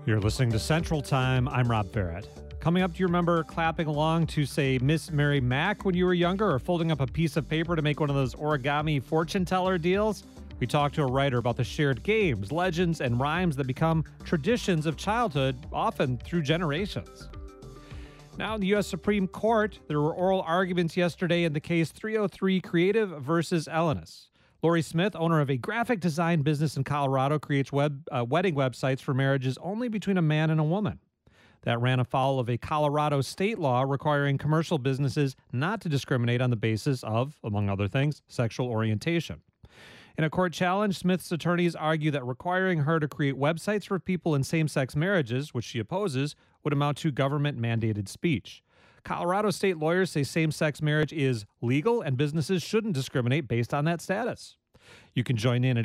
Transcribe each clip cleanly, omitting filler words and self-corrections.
You're listening to Central Time. I'm Rob Barrett. Coming up, do you remember clapping along to, say, Miss Mary Mack when you were younger, or folding up a piece of paper to make one of those origami fortune teller deals? We talked to a writer about the shared games, legends, and rhymes that become traditions of childhood, often through generations. Now in the U.S. Supreme Court, there were oral arguments yesterday in the case 303 Creative versus Elenis. Lori Smith, owner of a graphic design business in Colorado, creates wedding websites for marriages only between a man and a woman. That ran afoul of a Colorado state law requiring commercial businesses not to discriminate on the basis of, among other things, sexual orientation. In a court challenge, Smith's attorneys argue that requiring her to create websites for people in same-sex marriages, which she opposes, would amount to government-mandated speech. Colorado state lawyers say same-sex marriage is legal and businesses shouldn't discriminate based on that status. You can join in at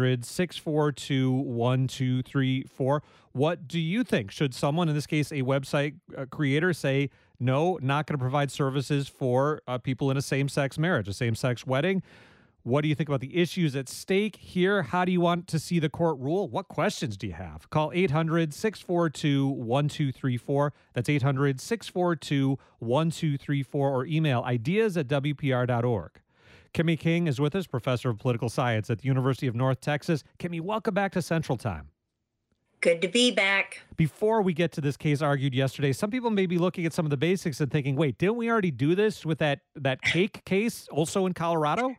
800-642-1234. What do you think? Should someone, in this case a website creator, say, no, not going to provide services for people in a same-sex marriage, a same-sex wedding? What do you think about the issues at stake here? How do you want to see the court rule? What questions do you have? Call 800-642-1234. That's 800-642-1234, or email ideas@wpr.org. Kimmy King is with us, professor of political science at the University of North Texas. Kimmy, welcome back to Central Time. Good to be back. Before we get to this case argued yesterday, some people may be looking at some of the basics and thinking, wait, didn't we already do this with that cake case also in Colorado?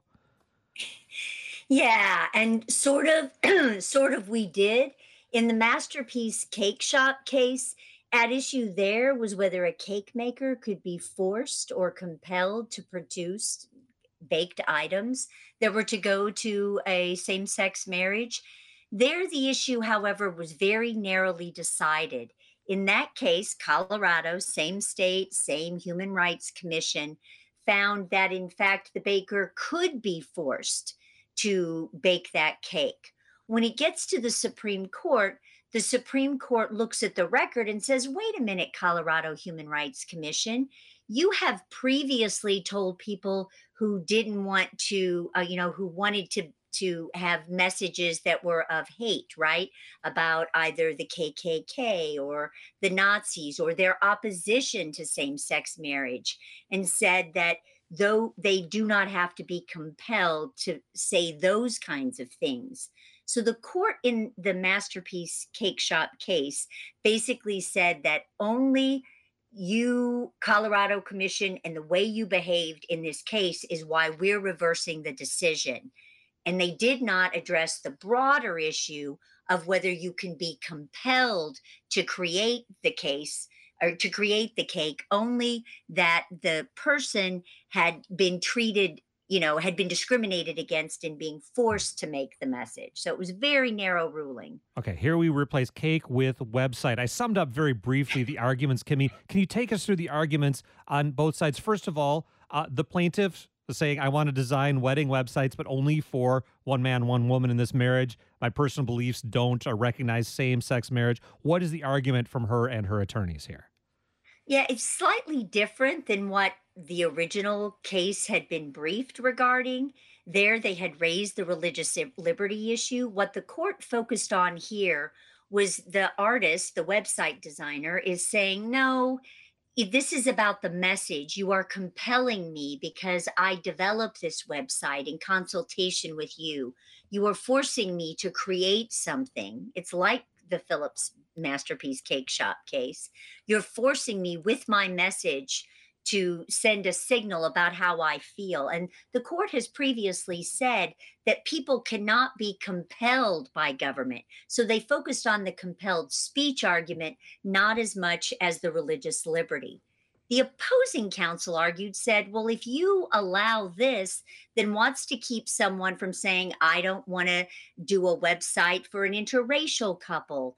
Yeah, and sort of we did. In the Masterpiece Cake Shop case, at issue there was whether a cake maker could be forced or compelled to produce baked items that were to go to a same-sex marriage. There, the issue, however, was very narrowly decided. In that case, Colorado, same state, same Human Rights Commission, found that, in fact, the baker could be forced to bake that cake. When it gets to the Supreme Court looks at the record and says, wait a minute, Colorado Human Rights Commission, you have previously told people who didn't want to, who wanted to have messages that were of hate, right? About either the KKK or the Nazis or their opposition to same-sex marriage, and said that though they do not have to be compelled to say those kinds of things. So the court in the Masterpiece Cake Shop case basically said that only you, Colorado Commission, and the way you behaved in this case is why we're reversing the decision. And they did not address the broader issue of whether you can be compelled to create the case or to create the cake, only that the person had been treated, had been discriminated against in being forced to make the message. So it was a very narrow ruling. Okay, here we replace cake with website. I summed up very briefly the arguments, Kimmy. Can you take us through the arguments on both sides? First of all, the plaintiff saying, I want to design wedding websites, but only for one man, one woman in this marriage. My personal beliefs don't recognize same-sex marriage. What is the argument from her and her attorneys here? Yeah, it's slightly different than what the original case had been briefed regarding. There, they had raised the religious liberty issue. What the court focused on here was the artist, the website designer, is saying, no, this is about the message. You are compelling me because I developed this website in consultation with you. You are forcing me to create something. It's like the Phillips Masterpiece Cake Shop case. You're forcing me with my message to send a signal about how I feel. And the court has previously said that people cannot be compelled by government. So they focused on the compelled speech argument, not as much as the religious liberty. The opposing counsel said, well, if you allow this, then what's to keep someone from saying, I don't want to do a website for an interracial couple?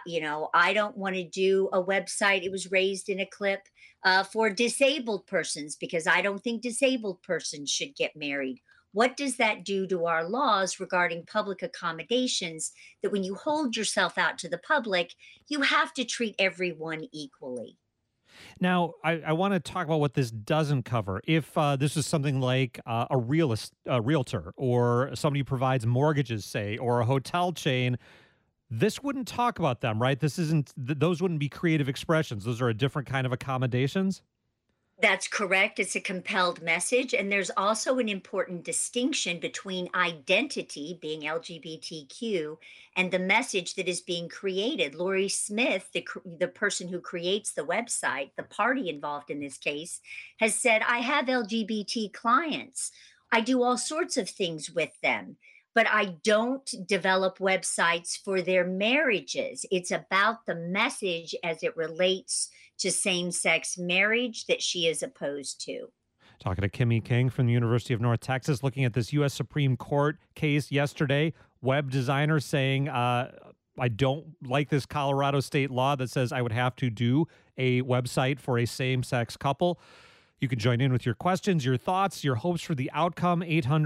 I don't want to do a website, it was raised in a clip, for disabled persons, because I don't think disabled persons should get married. What does that do to our laws regarding public accommodations, that when you hold yourself out to the public, you have to treat everyone equally? Now, I want to talk about what this doesn't cover. If this is something like a realtor or somebody who provides mortgages, say, or a hotel chain, This wouldn't talk about them, right? This isn't, those wouldn't be creative expressions. Those are a different kind of accommodations. That's correct. It's a compelled message. And there's also an important distinction between identity, being LGBTQ, and the message that is being created. Lori Smith, the person who creates the website, the party involved in this case, has said, I have LGBT clients. I do all sorts of things with them, but I don't develop websites for their marriages. It's about the message as it relates to same sex marriage that she is opposed to. Talking to Kimmy King from the University of North Texas, looking at this U.S. Supreme Court case yesterday. Web designer saying, I don't like this Colorado state law that says I would have to do a website for a same sex couple. You can join in with your questions, your thoughts, your hopes for the outcome.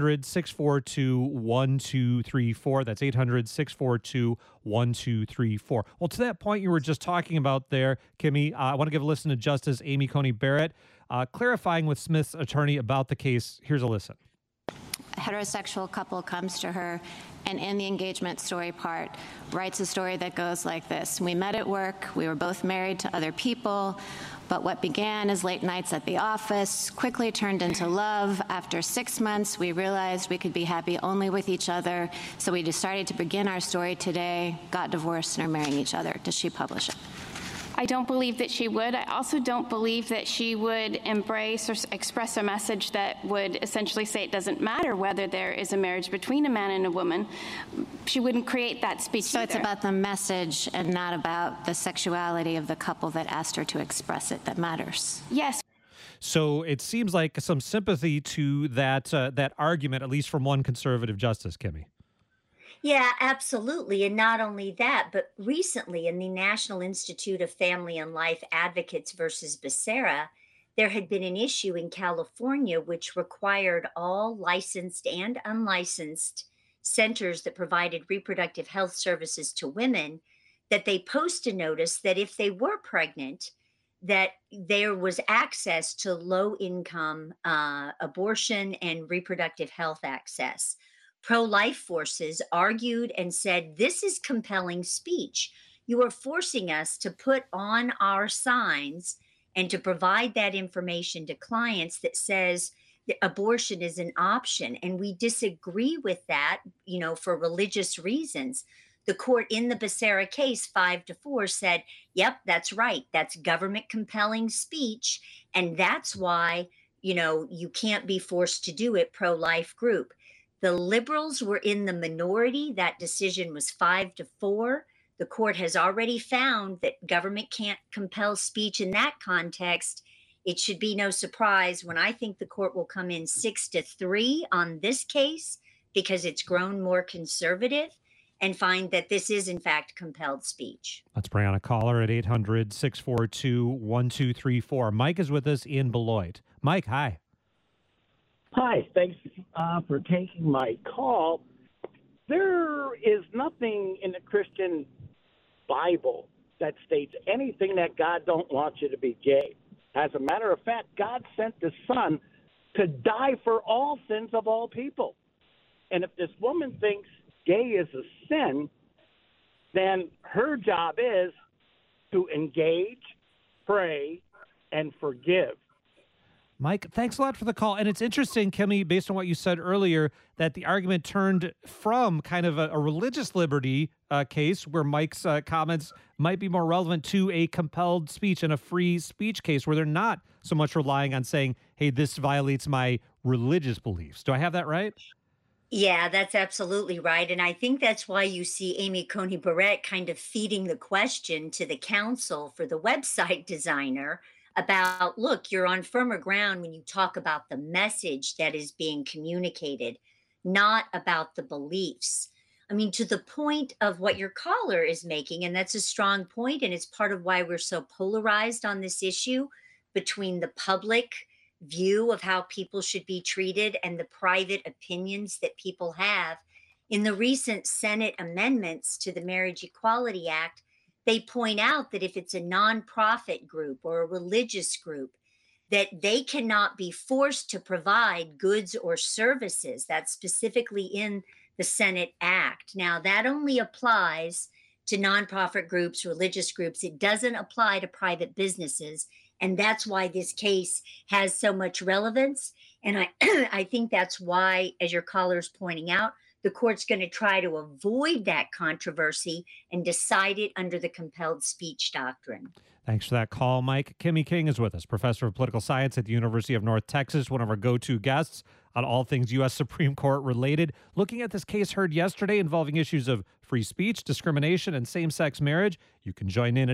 800-642-1234. That's 800-642-1234. Well, to that point you were just talking about there, Kimmy, I want to give a listen to Justice Amy Coney Barrett, clarifying with Smith's attorney about the case. Here's a listen. A heterosexual couple comes to her and in the engagement story part writes a story that goes like this. We met at work. We were both married to other people. But what began as late nights at the office quickly turned into love. After 6 months, we realized we could be happy only with each other. So we decided to begin our story today, got divorced, and are marrying each other. Does she publish it? I don't believe that she would. I also don't believe that she would embrace or express a message that would essentially say it doesn't matter whether there is a marriage between a man and a woman. She wouldn't create that speech So either. it's about the message and not about the sexuality of the couple that asked her to express it that matters. Yes. So it seems like some sympathy to that argument, at least from one conservative justice, Kimmy. Yeah, absolutely. And not only that, but recently in the National Institute of Family and Life Advocates versus Becerra, there had been an issue in California which required all licensed and unlicensed centers that provided reproductive health services to women that they post a notice that if they were pregnant, that there was access to low income abortion and reproductive health access. Pro life forces argued and said, this is compelling speech. You are forcing us to put on our signs and to provide that information to clients that says that abortion is an option. And we disagree with that, for religious reasons. The court in the Becerra case, 5-4, said, yep, that's right. That's government compelling speech. And that's why, you can't be forced to do it, pro-life group. The liberals were in the minority. That decision was 5-4. The court has already found that government can't compel speech in that context. It should be no surprise when I think the court will come in 6-3 on this case because it's grown more conservative and find that this is in fact compelled speech. Let's bring on a caller at 800-642-1234. Mike is with us in Beloit. Mike, hi. Hi, thanks for taking my call. There is nothing in the Christian Bible that states anything that God don't want you to be gay. As a matter of fact, God sent His Son to die for all sins of all people. And if this woman thinks gay is a sin, then her job is to engage, pray, and forgive. Mike, thanks a lot for the call. And it's interesting, Kimmy, based on what you said earlier, that the argument turned from kind of a religious liberty case where Mike's comments might be more relevant to a compelled speech and a free speech case where they're not so much relying on saying, hey, this violates my religious beliefs. Do I have that right? Yeah, that's absolutely right. And I think that's why you see Amy Coney Barrett kind of feeding the question to the counsel for the website designer about, look, you're on firmer ground when you talk about the message that is being communicated, not about the beliefs. I mean, to the point of what your caller is making, and that's a strong point, and it's part of why we're so polarized on this issue between the public view of how people should be treated and the private opinions that people have. In the recent Senate amendments to the Marriage Equality Act, they point out that if it's a nonprofit group or a religious group, that they cannot be forced to provide goods or services. That's specifically in the Senate Act. Now, that only applies to nonprofit groups, religious groups. It doesn't apply to private businesses. And that's why this case has so much relevance. And I, I think that's why, as your caller's pointing out, the court's going to try to avoid that controversy and decide it under the compelled speech doctrine. Thanks for that call, Mike. Kimmy King is with us, professor of political science at the University of North Texas, one of our go-to guests on all things U.S. Supreme Court related. Looking at this case heard yesterday involving issues of free speech, discrimination, and same-sex marriage. You can join in at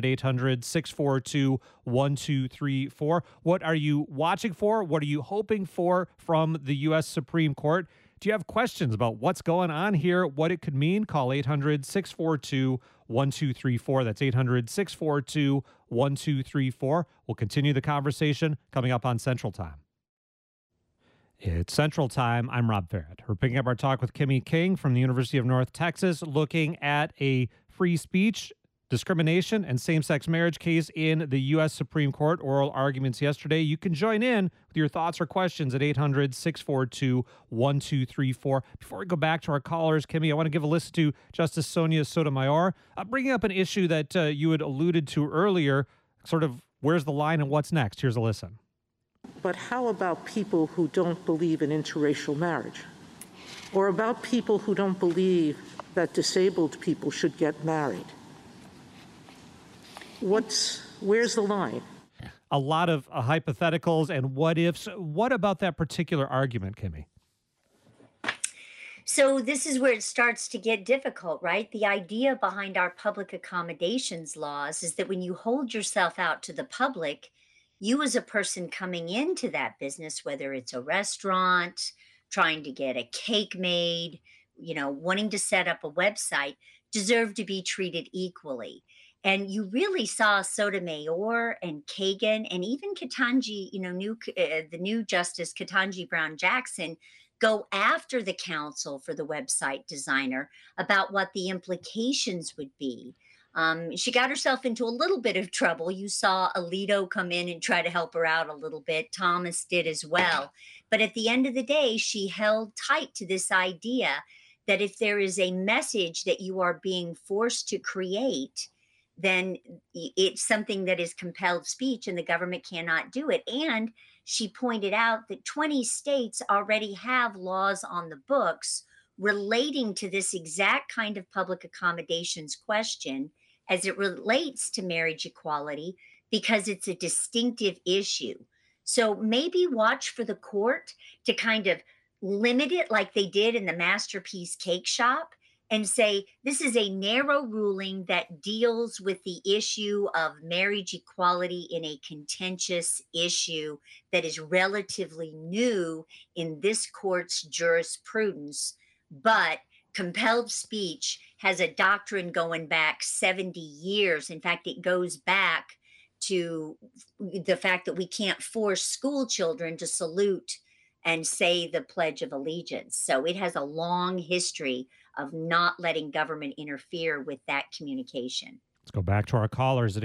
800-642-1234. What are you watching for? What are you hoping for from the U.S. Supreme Court? Do you have questions about what's going on here, what it could mean? Call 800-642-1234. That's 800-642-1234. We'll continue the conversation coming up on Central Time. It's Central Time. I'm Rob Farrett. We're picking up our talk with Kimmy King from the University of North Texas, looking at a free speech, discrimination, and same-sex marriage case in the U.S. Supreme Court. Oral arguments yesterday. You can join in with your thoughts or questions at 800-642-1234. Before we go back to our callers, Kimmy, I want to give a listen to Justice Sonia Sotomayor, bringing up an issue that you had alluded to earlier, sort of where's the line and what's next. Here's a listen. But how about people who don't believe in interracial marriage? Or about people who don't believe that disabled people should get married? Where's the line? A lot of hypotheticals and what ifs. What about that particular argument, Kimmy? So this is where it starts to get difficult, right? The idea behind our public accommodations laws is that when you hold yourself out to the public, you as a person coming into that business, whether it's a restaurant, trying to get a cake made, wanting to set up a website, deserve to be treated equally. And you really saw Sotomayor and Kagan and even Ketanji, the new Justice Ketanji Brown Jackson go after the counsel for the website designer about what the implications would be. She got herself into a little bit of trouble. You saw Alito come in and try to help her out a little bit. Thomas did as well. But at the end of the day, she held tight to this idea that if there is a message that you are being forced to create, then it's something that is compelled speech and the government cannot do it. And she pointed out that 20 states already have laws on the books relating to this exact kind of public accommodations question as it relates to marriage equality, because it's a distinctive issue. So maybe watch for the court to kind of limit it like they did in the Masterpiece Cake Shop and say, this is a narrow ruling that deals with the issue of marriage equality in a contentious issue that is relatively new in this court's jurisprudence. But compelled speech has a doctrine going back 70 years. In fact, it goes back to the fact that we can't force school children to salute and say the Pledge of Allegiance. So it has a long history of not letting government interfere with that communication. Let's go back to our callers at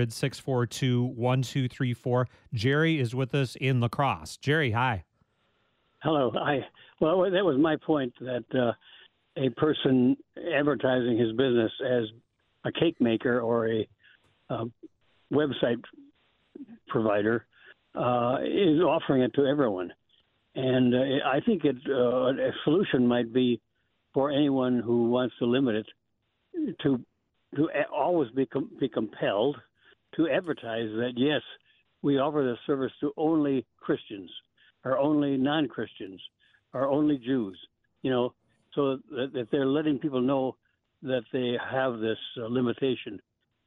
800-642-1234. Jerry is with us in La Crosse. Jerry, hi. Hello. Well, that was my point, that a person advertising his business as a cake maker or a website provider is offering it to everyone. And I think a solution might be for anyone who wants to limit it to always be compelled to advertise that, yes, we offer this service to only Christians or only non-Christians or only Jews, so that they're letting people know that they have this limitation.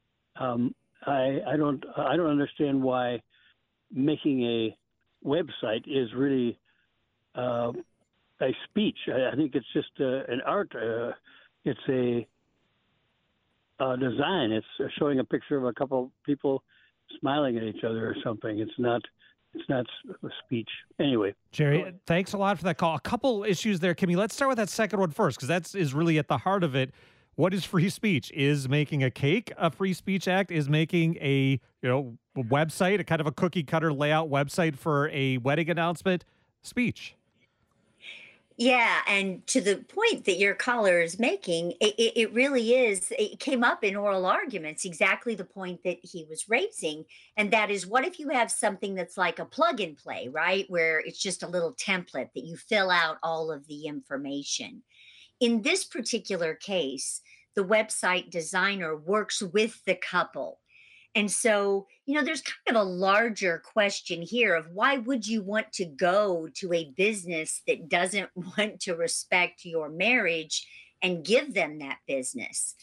I don't understand why making a website is really a speech. I think it's just an art. It's a design. It's showing a picture of a couple people smiling at each other or something. It's not a speech. Anyway. Jerry, thanks a lot for that call. A couple issues there, Kimmy. Let's start with that second one first, because that is really at the heart of it. What is free speech? Is making a cake a free speech act? Is making a website, a kind of a cookie cutter layout website for a wedding announcement, speech? Yeah, and to the point that your caller is making, it really is. It came up in oral arguments, exactly the point that he was raising. And that is, what if you have something that's like a plug and play, right? Where it's just a little template that you fill out all of the information. In this particular case, the website designer works with the couple. And so, there's kind of a larger question here of why would you want to go to a business that doesn't want to respect your marriage and give them that business?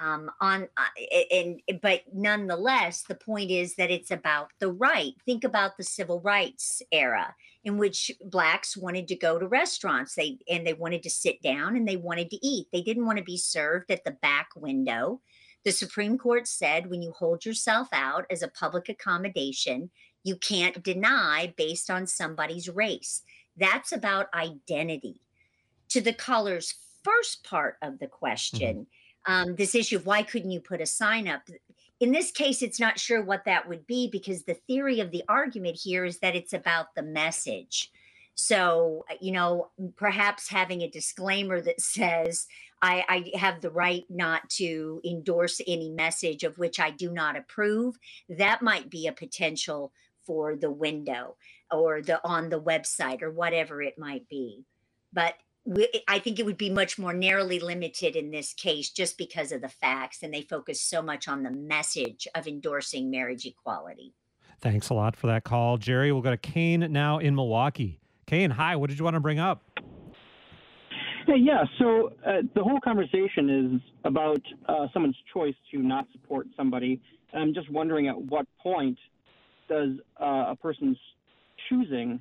But nonetheless, the point is that it's about the right. Think about the civil rights era in which blacks wanted to go to restaurants. They wanted to sit down and they wanted to eat. They didn't want to be served at the back window. The Supreme Court said when you hold yourself out as a public accommodation, you can't deny based on somebody's race. That's about identity. To the caller's first part of the question, this issue of why couldn't you put a sign up? In this case, it's not sure what that would be because the theory of the argument here is that it's about the message. So, perhaps having a disclaimer that says, I have the right not to endorse any message of which I do not approve, that might be a potential for the window or on the website or whatever it might be. But I think it would be much more narrowly limited in this case just because of the facts, and they focus so much on the message of endorsing marriage equality. Thanks a lot for that call, Jerry. We'll go to Kane now in Milwaukee. Kane, hi. What did you want to bring up? Hey, yeah. So the whole conversation is about someone's choice to not support somebody. And I'm just wondering at what point does a person's choosing,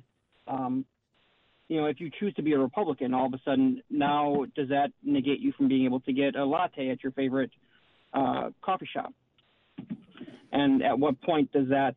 if you choose to be a Republican, all of a sudden now does that negate you from being able to get a latte at your favorite coffee shop? And at what point does that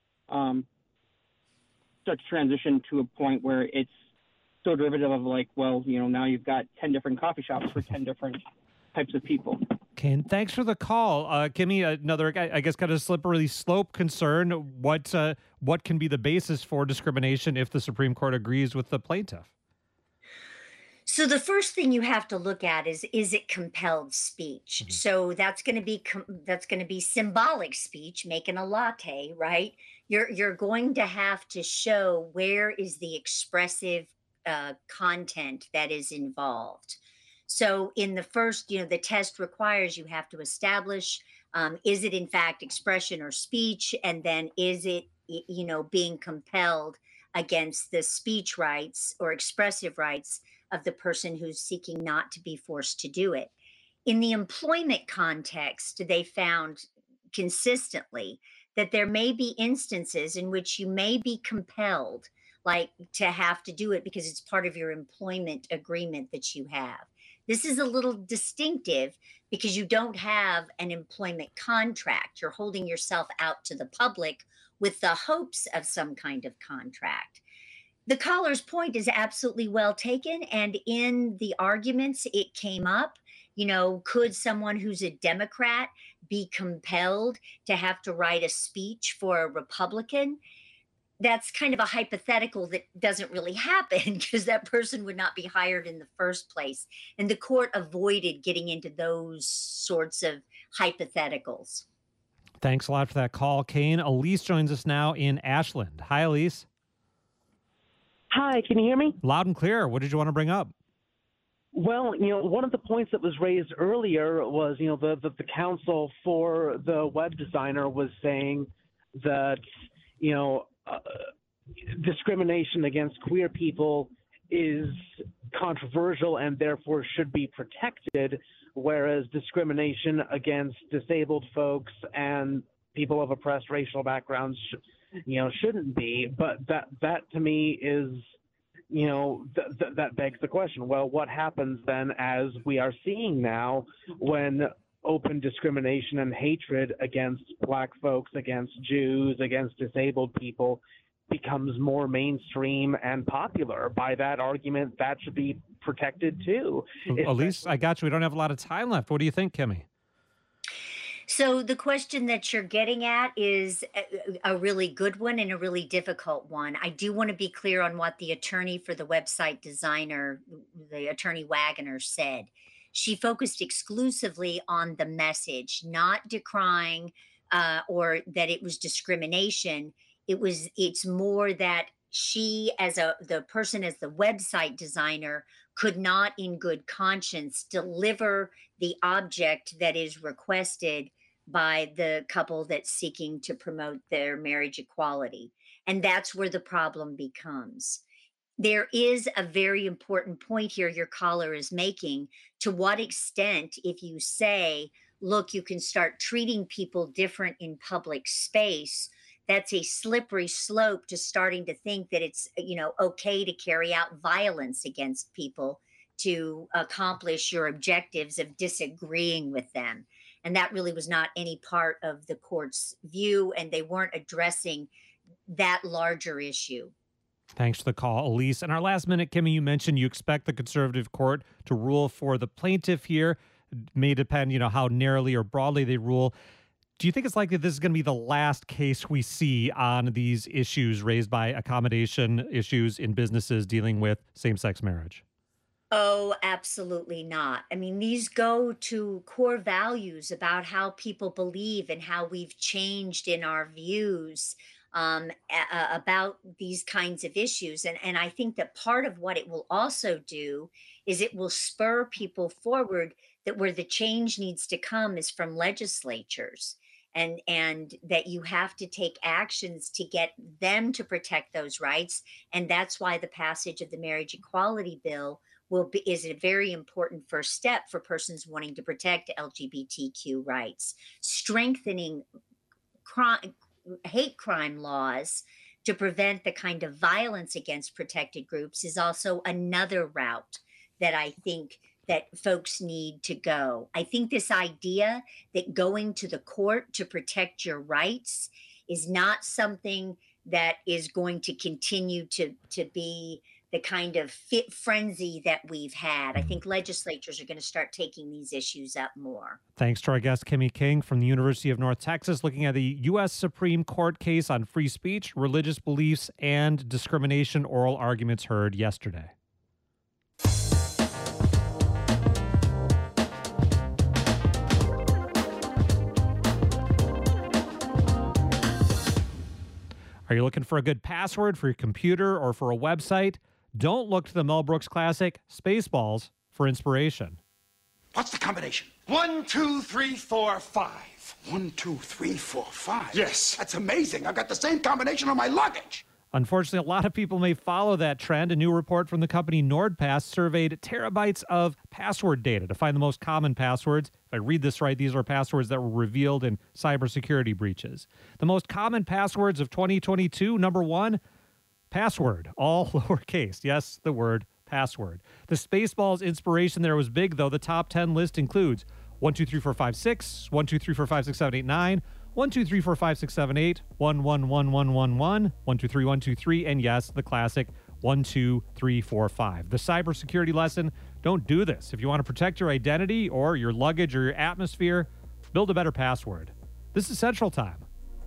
start to transition to a point where it's so derivative of now you've got 10 different coffee shops for 10 different types of people. Kane, thanks for the call. Kimmy, another, I guess, kind of slippery slope concern. What can be the basis for discrimination if the Supreme Court agrees with the plaintiff? So the first thing you have to look at is it compelled speech? Mm-hmm. So that's going to be symbolic speech, making a latte, right? You're going to have to show where is the expressive content that is involved. So in the first, the test requires you have to establish, is it in fact expression or speech? And then is it, being compelled against the speech rights or expressive rights of the person who's seeking not to be forced to do it. In the employment context, they found consistently that there may be instances in which you may be compelled to have to do it because it's part of your employment agreement that you have. This is a little distinctive because you don't have an employment contract. You're holding yourself out to the public with the hopes of some kind of contract. The caller's point is absolutely well taken. And in the arguments, it came up, could someone who's a Democrat be compelled to have to write a speech for a Republican? That's kind of a hypothetical that doesn't really happen because that person would not be hired in the first place. And the court avoided getting into those sorts of hypotheticals. Thanks a lot for that call, Kane. Elise joins us now in Ashland. Hi, Elise. Hi, can you hear me? Loud and clear. What did you want to bring up? Well, one of the points that was raised earlier was, the counsel for the web designer was saying that, discrimination against queer people is controversial and therefore should be protected, whereas discrimination against disabled folks and people of oppressed racial backgrounds, shouldn't be. But that to me is, that begs the question, well, what happens then, as we are seeing now, when open discrimination and hatred against Black folks, against Jews, against disabled people becomes more mainstream and popular? By that argument, that should be protected too. Elise, I got you. We don't have a lot of time left. What do you think, Kimmy? So the question that you're getting at is a really good one and a really difficult one. I do want to be clear on what the attorney for the website designer, the attorney Wagoner, said. She focused exclusively on the message, not decrying or that it was discrimination. It's more that she, as the person, as the website designer, could not in good conscience deliver the object that is requested by the couple that's seeking to promote their marriage equality. And that's where the problem becomes. There is a very important point here your caller is making. To what extent, if you say, look, you can start treating people different in public space, that's a slippery slope to starting to think that it's, okay to carry out violence against people to accomplish your objectives of disagreeing with them. And that really was not any part of the court's view, and they weren't addressing that larger issue. Thanks for the call, Elise. In our last minute, Kimmy, you mentioned you expect the conservative court to rule for the plaintiff here. It may depend, how narrowly or broadly they rule. Do you think it's likely this is going to be the last case we see on these issues raised by accommodation issues in businesses dealing with same-sex marriage? Oh, absolutely not. I mean, these go to core values about how people believe and how we've changed in our views about these kinds of issues. And I think that part of what it will also do is it will spur people forward, that where the change needs to come is from legislatures. And that you have to take actions to get them to protect those rights. And that's why the passage of the marriage equality bill is a very important first step for persons wanting to protect LGBTQ rights. Strengthening hate crime laws to prevent the kind of violence against protected groups is also another route that I think that folks need to go. I think this idea that going to the court to protect your rights is not something that is going to continue to be the kind of fit frenzy that we've had. I think legislatures are going to start taking these issues up more. Thanks to our guest, Kimmy King from the University of North Texas, looking at the U.S. Supreme Court case on free speech, religious beliefs, and discrimination oral arguments heard yesterday. Are you looking for a good password for your computer or for a website? Don't look to the Mel Brooks classic, Spaceballs, for inspiration. What's the combination? 1, 2, 3, 4, 5. 1, 2, 3, 4, 5. Yes. That's amazing. I've got the same combination on my luggage. Unfortunately, a lot of people may follow that trend. A new report from the company NordPass surveyed terabytes of password data to find the most common passwords. If I read this right, these are passwords that were revealed in cybersecurity breaches. The most common passwords of 2022, number one, password, all lowercase. Yes, the word password. The Spaceballs inspiration there was big, though. The top 10 list includes 1, 2, 3, 4, 5, 6, 1, 2, 3, 4, 5, 6, 7, 8, 9, 1, 2, 3, 4, 5, 6, 7, 8, 1, 1, 1, 1, 1, 1, 1, 2, 3, 1, 2, 3, and yes, the classic 1, 2, 3, 4, 5. The cybersecurity lesson, don't do this. If you want to protect your identity or your luggage or your atmosphere, build a better password. This is Central Time.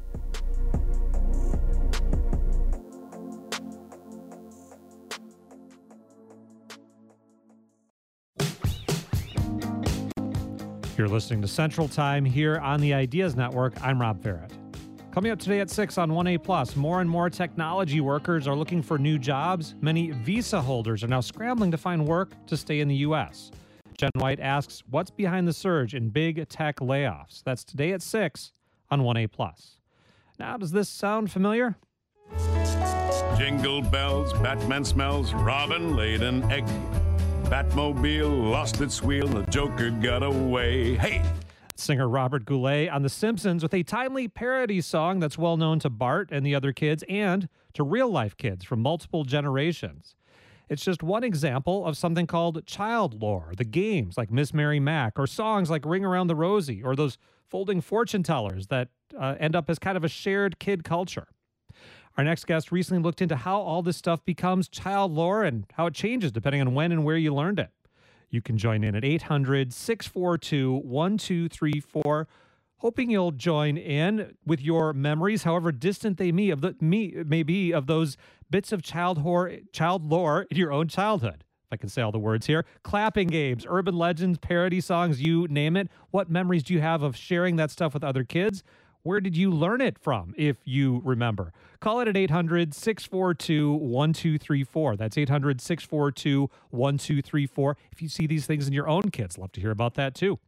You're listening to Central Time here on the Ideas Network. I'm Rob Barrett. Coming up today at 6 on 1A+, more and more technology workers are looking for new jobs. Many visa holders are now scrambling to find work to stay in the U.S. Jen White asks, what's behind the surge in big tech layoffs? That's today at 6 on 1A+. Now, does this sound familiar? Jingle bells, Batman smells, Robin laid an egg. Batmobile lost its wheel, the Joker got away. Hey! Singer Robert Goulet on The Simpsons with a timely parody song that's well known to Bart and the other kids and to real-life kids from multiple generations. It's just one example of something called child lore, the games like Miss Mary Mack, or songs like Ring Around the Rosie, or those folding fortune tellers that end up as kind of a shared kid culture. Our next guest recently looked into how all this stuff becomes child lore and how it changes depending on when and where you learned it. You can join in at 800-642-1234. hoping you'll join in with your memories, however distant they may be, of those bits of child lore in your own childhood. If I can say all the words here. Clapping games, urban legends, parody songs, you name it. What memories do you have of sharing that stuff with other kids? Where did you learn it from, if you remember? Call it at 800-642-1234. That's 800-642-1234. If you see these things in your own kids, love to hear about that too.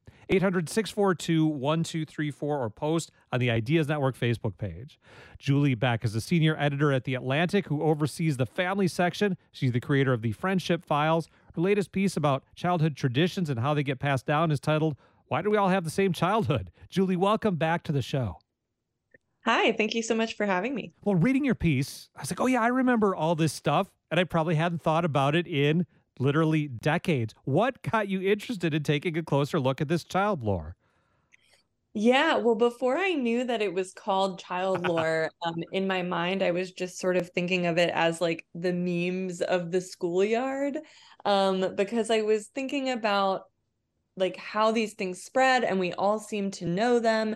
800-642-1234 or post on the Ideas Network Facebook page. Julie Beck is a senior editor at The Atlantic who oversees the family section. She's the creator of the Friendship Files. Her latest piece about childhood traditions and how they get passed down is titled, Why Do We All Have the Same Childhood? Julie, welcome back to the show. Hi, thank you so much for having me. Well, reading your piece, I was like, oh yeah, I remember all this stuff, and I probably hadn't thought about it in literally decades. What got you interested in taking a closer look at this child lore? Yeah, well, before I knew that it was called child lore, in my mind, I was just sort of thinking of it as like the memes of the schoolyard, because I was thinking about like how these things spread and we all seem to know them.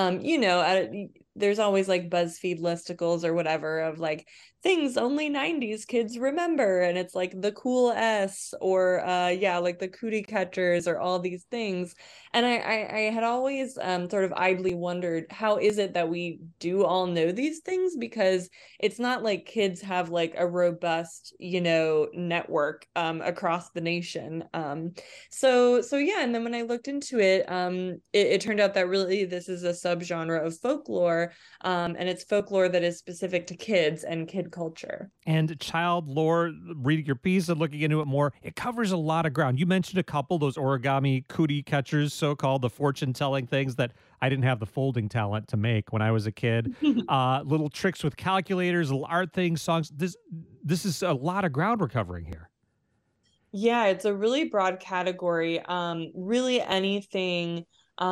There's always like BuzzFeed listicles or whatever of like things only 90s kids remember, and it's like the cool S or like the cootie catchers or all these things. And I had always sort of idly wondered, how is it that we do all know these things? Because it's not like kids have like a robust network across the nation. So yeah, and then when I looked into it, it turned out that really this is a subgenre of folklore, and it's folklore that is specific to kids and kid culture. And child lore, reading your piece and looking into it more, it covers a lot of ground. You mentioned a couple, those origami cootie catchers, so-called, the fortune-telling things that I didn't have the folding talent to make when I was a kid. Little tricks with calculators, little art things, songs. This is a lot of ground we're covering here. Yeah, it's a really broad category. Really anything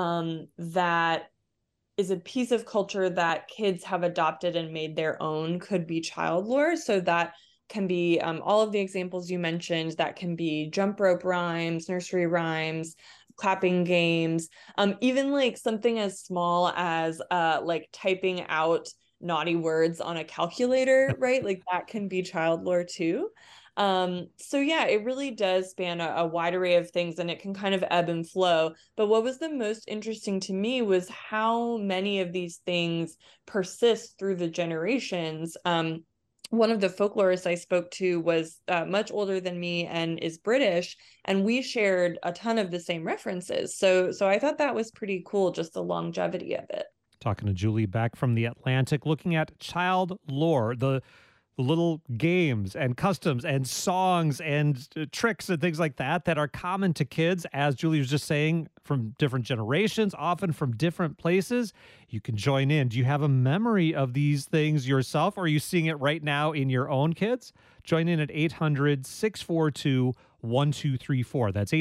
that is a piece of culture that kids have adopted and made their own could be child lore. So that can be all of the examples you mentioned. That can be jump rope rhymes, nursery rhymes, clapping games, even like something as small as like typing out naughty words on a calculator, right? Like that can be child lore too. So yeah, it really does span a wide array of things, and it can kind of ebb and flow. But what was the most interesting to me was how many of these things persist through the generations. One of the folklorists I spoke to was much older than me and is British, and we shared a ton of the same references. So I thought that was pretty cool, just the longevity of it. Talking to Julie Beck from The Atlantic, looking at child lore, the little games and customs and songs and tricks and things like that are common to kids, as Julie was just saying, from different generations, often from different places. You can join in. Do you have a memory of these things yourself, or are you seeing it right now in your own kids? Join in at 800-642-1234. That's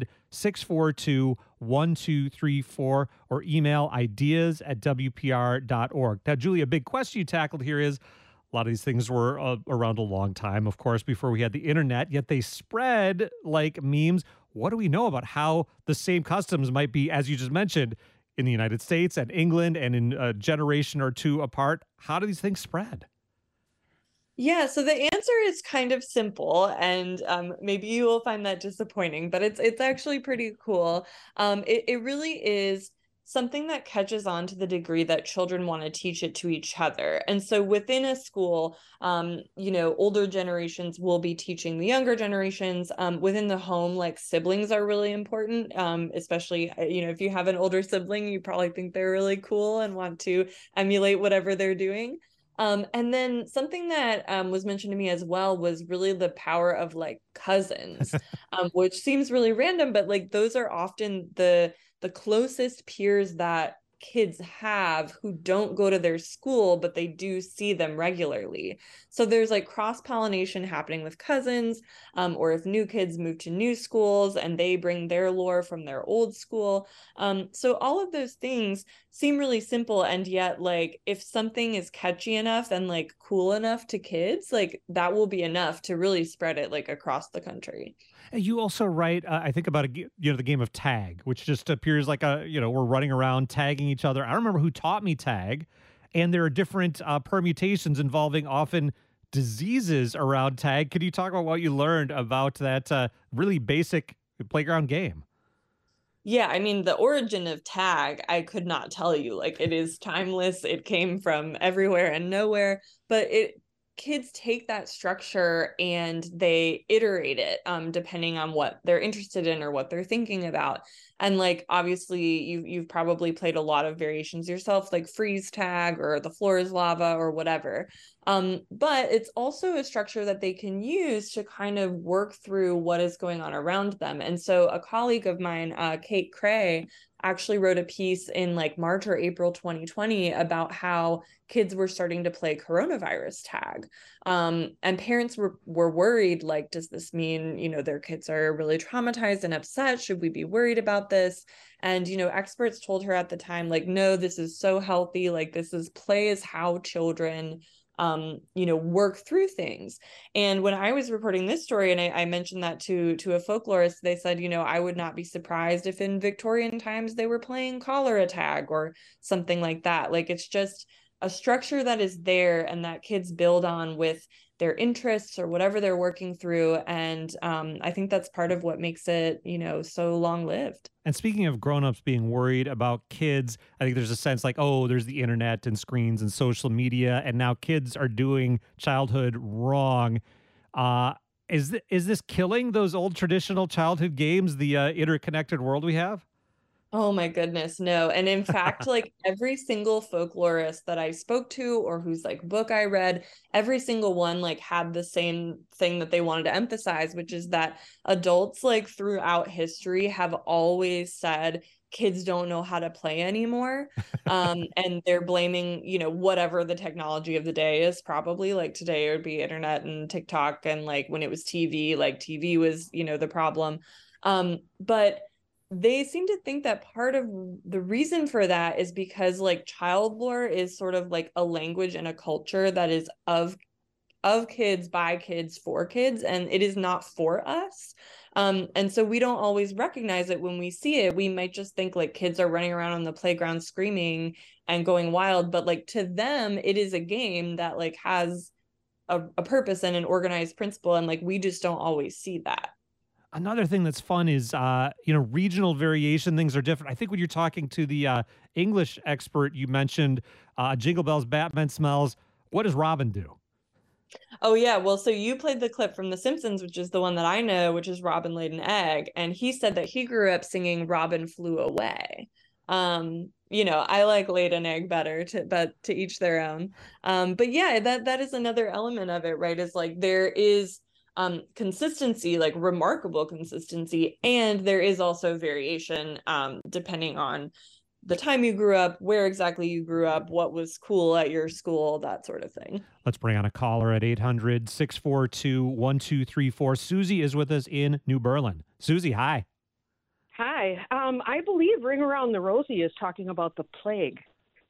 800-642-1234, or email ideas@wpr.org. Now, Julie, a big question you tackled here is, a lot of these things were around a long time, of course, before we had the internet, yet they spread like memes. What do we know about how the same customs might be, as you just mentioned, in the United States and England and in a generation or two apart? How do these things spread? Yeah, so the answer is kind of simple, and maybe you will find that disappointing, but it's actually pretty cool. It really is something that catches on to the degree that children want to teach it to each other. And so within a school, older generations will be teaching the younger generations. Within the home, like siblings are really important, especially, if you have an older sibling, you probably think they're really cool and want to emulate whatever they're doing. And then something that was mentioned to me as well was really the power of like cousins, which seems really random, but like those are often the closest peers that kids have who don't go to their school, but they do see them regularly. So there's like cross-pollination happening with cousins, or if new kids move to new schools and they bring their lore from their old school. So all of those things seem really simple, and yet like if something is catchy enough and like cool enough to kids, like that will be enough to really spread it like across the country. You also write, I think about the game of tag, which just appears like we're running around tagging each other. I don't remember who taught me tag, and there are different permutations involving often diseases around tag. Could you talk about what you learned about that really basic playground game? Yeah, I mean, the origin of tag, I could not tell you. Like, it is timeless. It came from everywhere and nowhere, but kids take that structure and they iterate it depending on what they're interested in or what they're thinking about. And like, obviously you've probably played a lot of variations yourself, like freeze tag or the floor is lava or whatever. But it's also a structure that they can use to kind of work through what is going on around them. And so a colleague of mine, Kate Cray, actually wrote a piece in like March or April 2020 about how kids were starting to play coronavirus tag. And parents were worried, like, does this mean, their kids are really traumatized and upset? Should we be worried about this? And, experts told her at the time, like, no, this is so healthy. Like, play is how children work through things. And when I was reporting this story, and I mentioned that to a folklorist, they said, I would not be surprised if in Victorian times they were playing cholera tag or something like that. Like, it's just a structure that is there and that kids build on with their interests or whatever they're working through. And I think that's part of what makes it, so long-lived. And speaking of grown-ups being worried about kids, I think there's a sense like, oh, there's the internet and screens and social media, and now kids are doing childhood wrong. Is this killing those old traditional childhood games, the interconnected world we have? Oh my goodness, no. And in fact, like every single folklorist that I spoke to or whose like book I read, every single one like had the same thing that they wanted to emphasize, which is that adults like throughout history have always said kids don't know how to play anymore. And they're blaming, whatever the technology of the day is. Probably like today it would be internet and TikTok, and like when it was TV, like TV was, the problem. But they seem to think that part of the reason for that is because like child lore is sort of like a language and a culture that is of kids, by kids, for kids, and it is not for us. And so we don't always recognize it when we see it. We might just think like kids are running around on the playground screaming and going wild, but like to them, it is a game that like has a purpose and an organized principle, and like we just don't always see that. Another thing that's fun is, regional variation. Things are different. I think when you're talking to the English expert, you mentioned Jingle Bells, Batman Smells. What does Robin do? Oh, yeah. Well, so you played the clip from The Simpsons, which is the one that I know, which is Robin Laid an Egg. And he said that he grew up singing Robin Flew Away. I like Laid an Egg better, but to each their own. But yeah, that is another element of it, right? Is like there is consistency, like remarkable consistency, and there is also variation depending on the time you grew up, where exactly you grew up, what was cool at your school, that sort of thing. Let's bring on a caller at 800-642-1234. Susie is with us in New Berlin. Susie, hi. Hi. I believe Ring Around the Rosie is talking about the plague.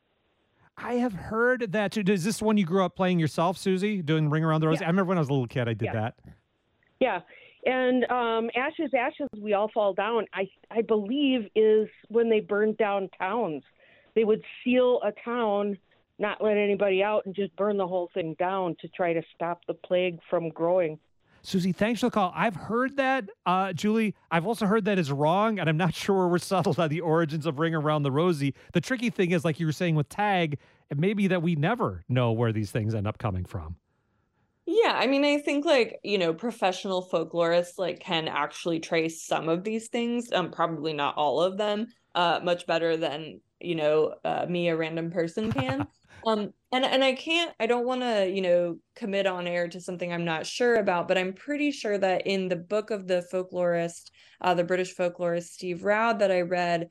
I have heard that too. Is this one you grew up playing yourself, Susie, doing Ring Around the Rosie? Yeah. I remember when I was a little kid, I did that. Yeah. And Ashes, Ashes, We All Fall Down, I believe is when they burned down towns. They would seal a town, not let anybody out, and just burn the whole thing down to try to stop the plague from growing. Susie, thanks for the call. I've heard that, Julie. I've also heard that is wrong, and I'm not sure where we're settled on the origins of Ring Around the Rosie. The tricky thing is, like you were saying with tag, it may be that we never know where these things end up coming from. Yeah, I mean, I think like, professional folklorists like can actually trace some of these things, probably not all of them, much better than, me, a random person can. And I don't want to, commit on air to something I'm not sure about, but I'm pretty sure that in the book of the folklorist, the British folklorist Steve Roud that I read,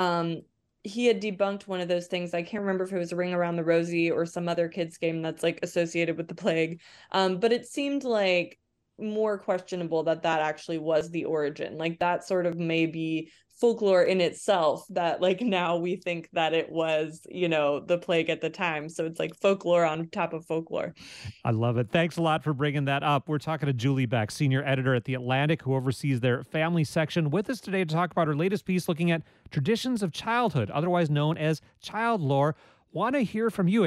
he had debunked one of those things. I can't remember if it was Ring Around the Rosie or some other kids game that's like associated with the plague. But it seemed like more questionable that that actually was the origin. Like that sort of may be folklore in itself, that like now we think that it was, you know, the plague at the time. So it's like folklore on top of folklore. I love it. Thanks a lot for bringing that up. We're talking to Julie Beck, senior editor at The Atlantic, who oversees their family section, with us today to talk about her latest piece looking at traditions of childhood, otherwise known as child lore. Want to hear from you at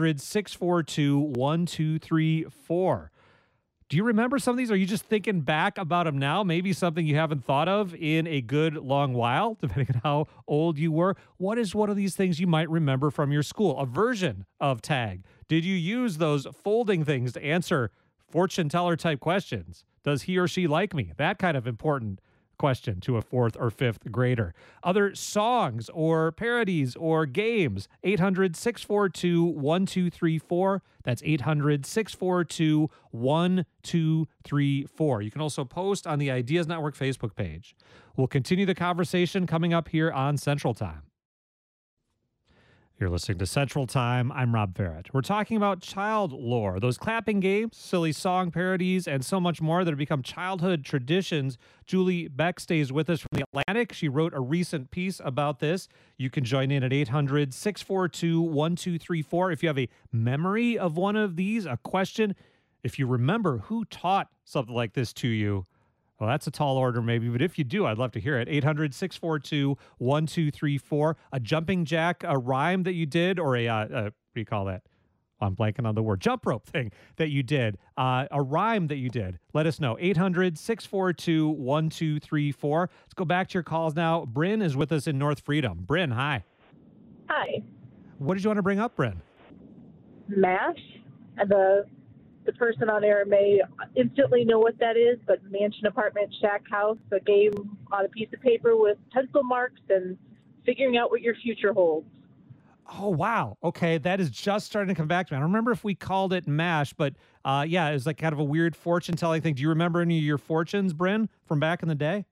800-642-1234. Do you remember some of these? Are you just thinking back about them now? Maybe something you haven't thought of in a good long while, depending on how old you were. What is one of these things you might remember from your school? A version of tag. Did you use those folding things to answer fortune teller type questions? Does he or she like me? That kind of important question to a fourth or fifth grader. Other songs or parodies or games. 800-642-1234. That's 800-642-1234. You can also post on the Ideas Network Facebook page. We'll continue the conversation coming up here on Central Time. You're listening to Central Time. I'm Rob Barrett. We're talking about child lore, those clapping games, silly song parodies, and so much more that have become childhood traditions. Julie Beck stays with us from The Atlantic. She wrote a recent piece about this. You can join in at 800-642-1234. If you have a memory of one of these, a question, if you remember who taught something like this to you, well, that's a tall order maybe, but if you do, I'd love to hear it. 800-642-1234. A jumping jack, a rhyme that you did, or what do you call that? I'm blanking on the word. Jump rope thing that you did. A rhyme that you did. Let us know. 800-642-1234. Let's go back to your calls now. Bryn is with us in North Freedom. Bryn, hi. Hi. What did you want to bring up, Bryn? MASH. The person on air may instantly know what that is, but mansion, apartment, shack, house, a game on a piece of paper with pencil marks and figuring out what your future holds. Oh, wow. Okay, that is just starting to come back to me. I don't remember if we called it MASH, but yeah, it was like kind of a weird fortune-telling thing. Do you remember any of your fortunes, Bryn, from back in the day?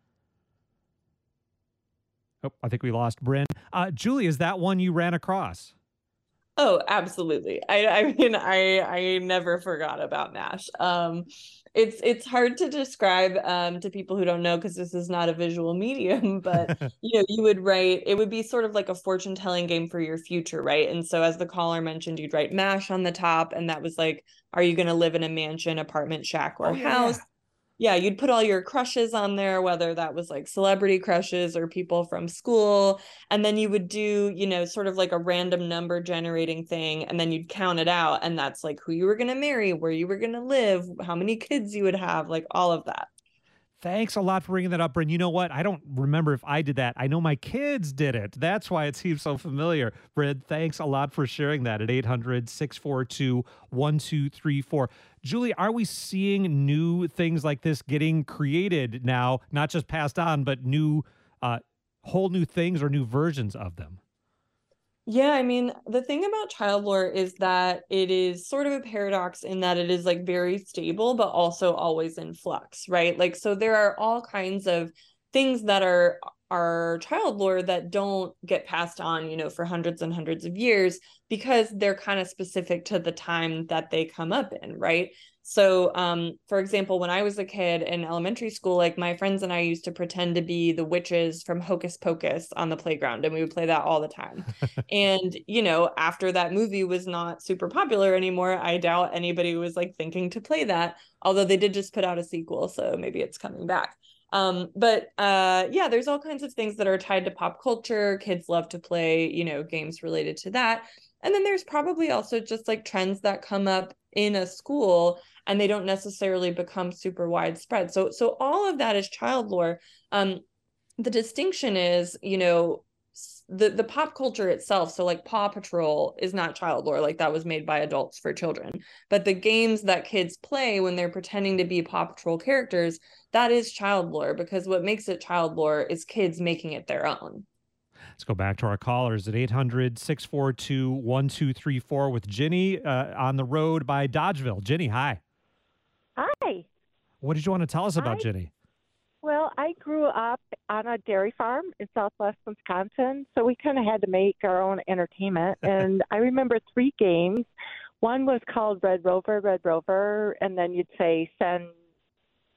Oh, I think we lost Bryn. Julie, is that one you ran across? Oh, absolutely. I mean, I never forgot about MASH. It's hard to describe to people who don't know, because this is not a visual medium, but you know, you would write, it would be sort of like a fortune telling game for your future, right? And so as the caller mentioned, you'd write MASH on the top, and that was like, are you going to live in a mansion, apartment, shack, or house? Yeah, you'd put all your crushes on there, whether that was like celebrity crushes or people from school. And then you would do, you know, sort of like a random number generating thing. And then you'd count it out. And that's like who you were going to marry, where you were going to live, how many kids you would have, like all of that. Thanks a lot for bringing that up, Bryn. You know what? I don't remember if I did that. I know my kids did it. That's why it seems so familiar. Bryn, thanks a lot for sharing that at 800-642-1234. Julie, are we seeing new things like this getting created now, not just passed on, but new, whole new things or new versions of them? Yeah, I mean, the thing about child lore is that it is sort of a paradox in that it is like very stable, but also always in flux, right? Like, so there are all kinds of things that are child lore that don't get passed on, you know, for hundreds and hundreds of years, because they're kind of specific to the time that they come up in, right? So, for example, when I was a kid in elementary school, like my friends and I used to pretend to be the witches from Hocus Pocus on the playground, and we would play that all the time. And, you know, after that movie was not super popular anymore, I doubt anybody was like thinking to play that, although they did just put out a sequel, so maybe it's coming back. Yeah, there's all kinds of things that are tied to pop culture. Kids love to play, you know, games related to that. And then there's probably also just like trends that come up in a school and they don't necessarily become super widespread. So all of that is child lore. The distinction is, you know, the pop culture itself. So like Paw Patrol is not child lore, like that was made by adults for children. But the games that kids play when they're pretending to be Paw Patrol characters, that is child lore, because what makes it child lore is kids making it their own. Let's go back to our callers at 800-642-1234 with Ginny on the road by Dodgeville. Ginny, hi. Hi. What did you want to tell us about, Ginny? Well, I grew up on a dairy farm in southwest Wisconsin, so we kind of had to make our own entertainment. And I remember 3 games. One was called Red Rover, and then you'd say, send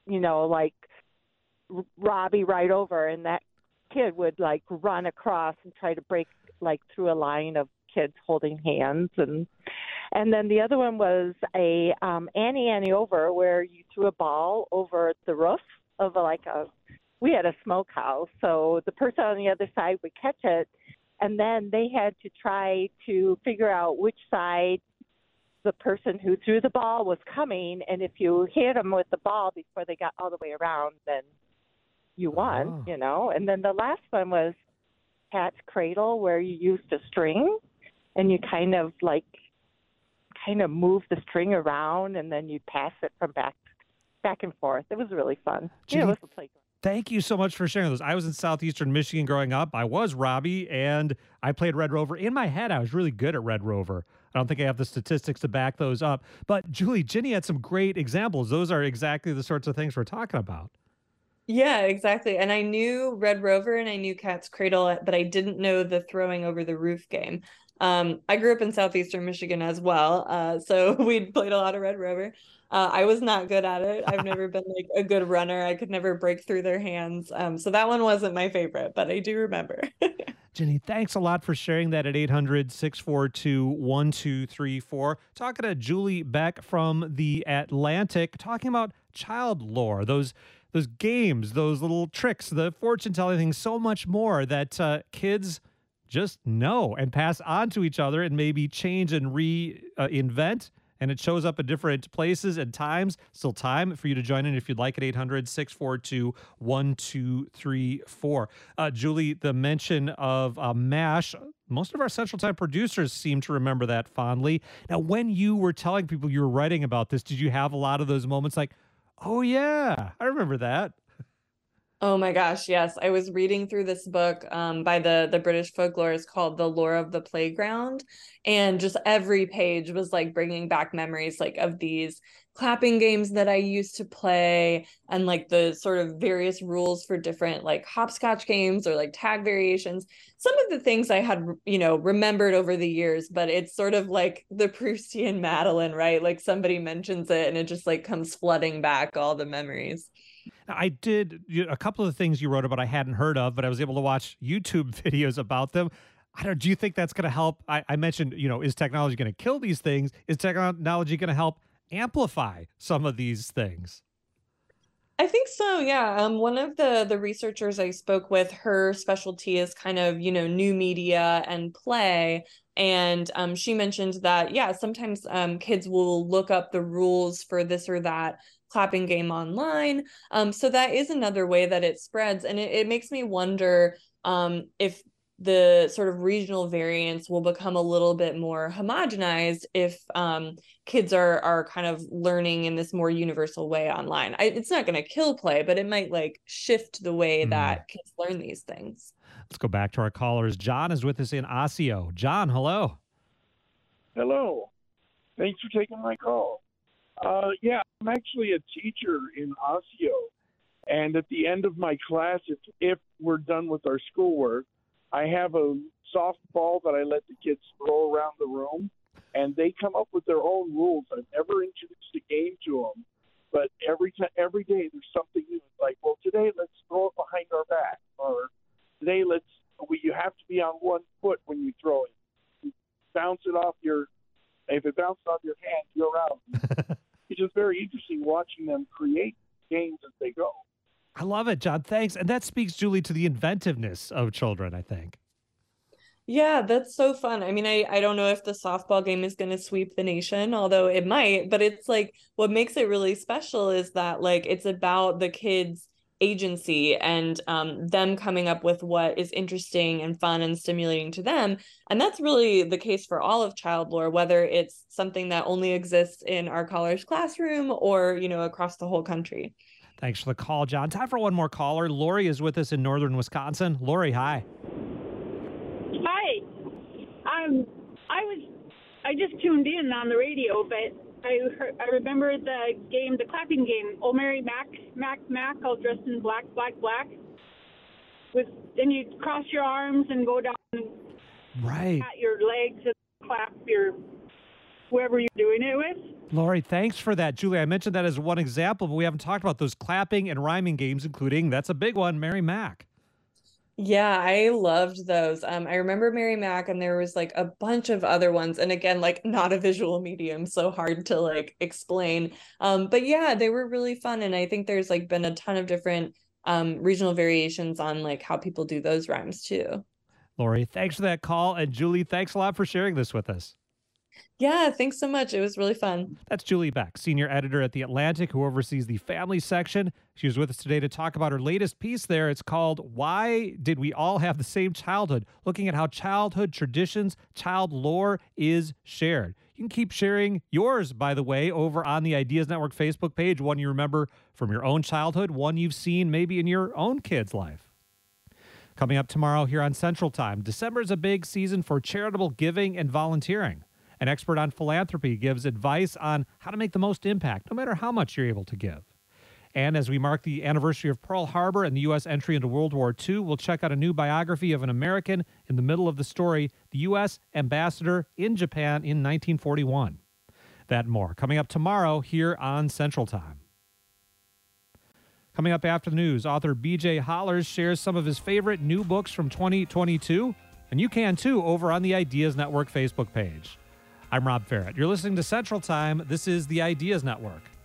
like Robbie right over, and that kid would like run across and try to break like through a line of kids holding hands. And then the other one was a Annie over, where you threw a ball over the roof of we had a smokehouse, so the person on the other side would catch it, and then they had to try to figure out which side the person who threw the ball was coming, and if you hit them with the ball before they got all the way around, then you won, And then the last one was Cat's Cradle, where you used a string, and you kind of move the string around, and then you pass it from back and forth. It was really fun. Ginny, it was a playground. Thank you so much for sharing those. I was in southeastern Michigan growing up. I was Robbie, and I played Red Rover. In my head, I was really good at Red Rover. I don't think I have the statistics to back those up. But Julie, Ginny had some great examples. Those are exactly the sorts of things we're talking about. Yeah, exactly. And I knew Red Rover and I knew Cat's Cradle, but I didn't know the throwing over the roof game. I grew up in southeastern Michigan as well, so we'd played a lot of Red Rover. I was not good at it. I've never been like a good runner. I could never break through their hands. So that one wasn't my favorite, but I do remember. Jenny, thanks a lot for sharing that at 800-642-1234. Talking to Julie Beck from The Atlantic, talking about child lore, those games, those little tricks, the fortune telling things, so much more that kids just know and pass on to each other and maybe change and reinvent. And it shows up at different places and times. Still time for you to join in if you'd like at 800-642-1234. Julie, the mention of MASH, most of our Central Time producers seem to remember that fondly. Now, when you were telling people you were writing about this, did you have a lot of those moments like, oh, yeah, I remember that? Oh my gosh, yes. I was reading through this book by the British folklorist called The Lore of the Playground. And just every page was like bringing back memories like of these clapping games that I used to play and like the sort of various rules for different like hopscotch games or like tag variations. Some of the things I had, remembered over the years, but it's sort of like the Proustian Madeline, right? Like somebody mentions it and it just like comes flooding back all the memories. I did a couple of the things you wrote about I hadn't heard of, but I was able to watch YouTube videos about them. Do you think that's going to help? I mentioned, is technology going to kill these things? Is technology going to help amplify some of these things? I think so, yeah. One of the researchers I spoke with, her specialty is kind of, new media and play. And she mentioned that, yeah, sometimes kids will look up the rules for this or that clapping game online. So that is another way that it spreads. And it makes me wonder if the sort of regional variants will become a little bit more homogenized if kids are kind of learning in this more universal way online. It's not going to kill play, but it might like shift the way that kids learn these things. Let's go back to our callers. John is with us in Osseo. John, hello. Hello. Thanks for taking my call. Yeah, I'm actually a teacher in Osseo. And at the end of my class, if we're done with our schoolwork, I have a softball that I let the kids throw around the room, and they come up with their own rules. I've never introduced a game to them, but every day there's something new. It's like, well, today let's throw it behind our back, or today you have to be on one foot when you throw it. You bounce it off if it bounces off your hand, you're out. It's just very interesting watching them create games as they go. I love it, John. Thanks. And that speaks, Julie, to the inventiveness of children, I think. Yeah, that's so fun. I mean, I don't know if the softball game is going to sweep the nation, although it might, but it's like what makes it really special is that like it's about the kids' agency and them coming up with what is interesting and fun and stimulating to them. And that's really the case for all of child lore, whether it's something that only exists in our caller's classroom or, across the whole country. Thanks for the call, John. Time for one more caller. Lori is with us in northern Wisconsin. Lori, hi. Hi. I just tuned in on the radio, but I remember the game, the clapping game. Oh, Mary Mac, all dressed in black. Then you cross your arms and go down right at your legs and clap your. whoever you're doing it with. Lori, thanks for that. Julie, I mentioned that as one example, but we haven't talked about those clapping and rhyming games, including, that's a big one, Mary Mac. Yeah, I loved those. I remember Mary Mac, and there was like a bunch of other ones. And again, like not a visual medium, so hard to like explain. But yeah, they were really fun. And I think there's like been a ton of different regional variations on like how people do those rhymes too. Lori, thanks for that call. And Julie, thanks a lot for sharing this with us. Yeah, thanks so much. It was really fun. That's Julie Beck, senior editor at The Atlantic, who oversees the family section. She was with us today to talk about her latest piece there. It's called Why Did We All Have the Same Childhood? Looking at how childhood traditions, child lore is shared. You can keep sharing yours, by the way, over on the Ideas Network Facebook page, one you remember from your own childhood, one you've seen maybe in your own kid's life. Coming up tomorrow here on Central Time, December is a big season for charitable giving and volunteering. An expert on philanthropy gives advice on how to make the most impact, no matter how much you're able to give. And as we mark the anniversary of Pearl Harbor and the U.S. entry into World War II, we'll check out a new biography of an American in the middle of the story, the U.S. ambassador in Japan in 1941. That and more coming up tomorrow here on Central Time. Coming up after the news, author B.J. Hollers shares some of his favorite new books from 2022, and you can too over on the Ideas Network Facebook page. I'm Rob Ferrett. You're listening to Central Time. This is the Ideas Network.